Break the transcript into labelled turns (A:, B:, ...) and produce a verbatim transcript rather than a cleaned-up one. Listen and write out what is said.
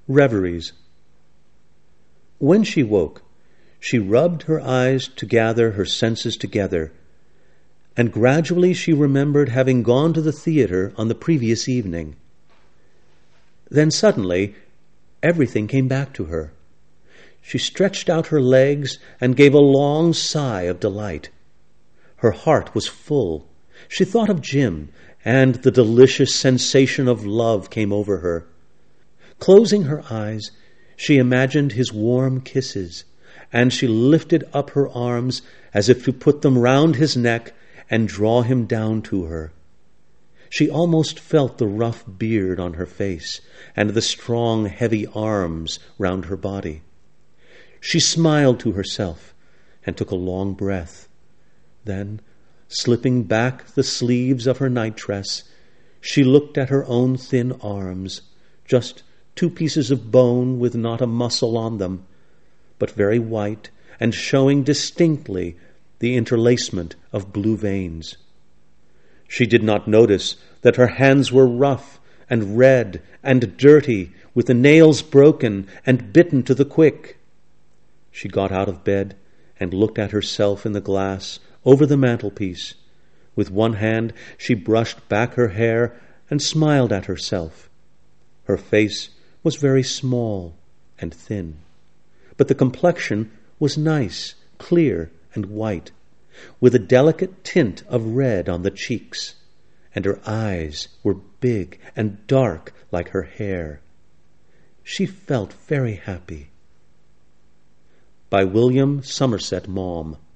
A: Reveries. When she woke, she rubbed her eyes to gather her senses together, and gradually she remembered having gone to the theater on the previous evening. Then suddenly, everything came back to her. She stretched out her legs and gave a long sigh of delight. Her heart was full. She thought of Jim, and the delicious sensation of love came over her. Closing her eyes, she imagined his warm kisses, and she lifted up her arms as if to put them round his neck and draw him down to her. She almost felt the rough beard on her face and the strong, heavy arms round her body. She smiled to herself and took a long breath. Then, slipping back the sleeves of her nightdress, she looked at her own thin arms, just two pieces of bone with not a muscle on them, but very white and showing distinctly the interlacement of blue veins. She did not notice that her hands were rough and red and dirty, with the nails broken and bitten to the quick. She got out of bed and looked at herself in the glass over the mantelpiece. With one hand she brushed back her hair and smiled at herself. Her face was very small and thin, but the complexion was nice, clear, and white, with a delicate tint of red on the cheeks, and her eyes were big and dark like her hair. She felt very happy. By William Somerset Maugham.